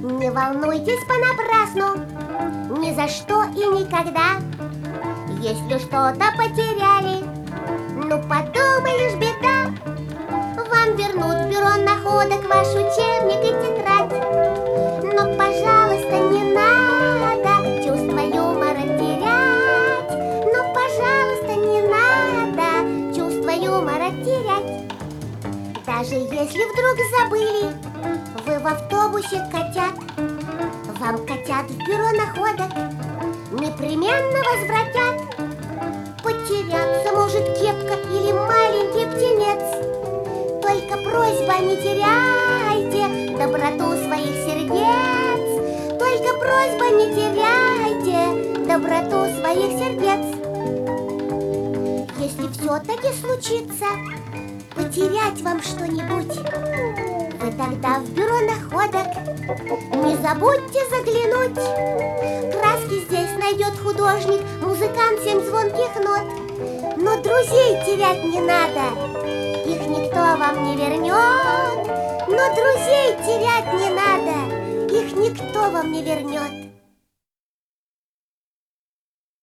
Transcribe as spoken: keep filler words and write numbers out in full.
Не волнуйтесь понапрасну, ни за что и никогда. Если что-то потеряли, ну подумаешь, беда. Вам вернут в бюро находок ваш учебник и тетрадь. Но, пожалуйста, не надо чувство юмора терять. Ну, пожалуйста, не надо чувство юмора терять. Даже если вдруг забыли вы в автобусе котят, вам котят в бюро находок непременно возвратят. Потеряться может кепка или маленький птенец. Только просьба, не теряйте доброту своих сердец. Только просьба, не теряйте доброту своих сердец. Если все-таки случится потерять вам что-нибудь, вы тогда в бюро находок не забудьте заглянуть. Краски здесь найдет художник, музыкант семь звонких нот. Но друзей терять не надо, их никто вам не вернет. Но друзей терять не надо, их никто вам не вернет.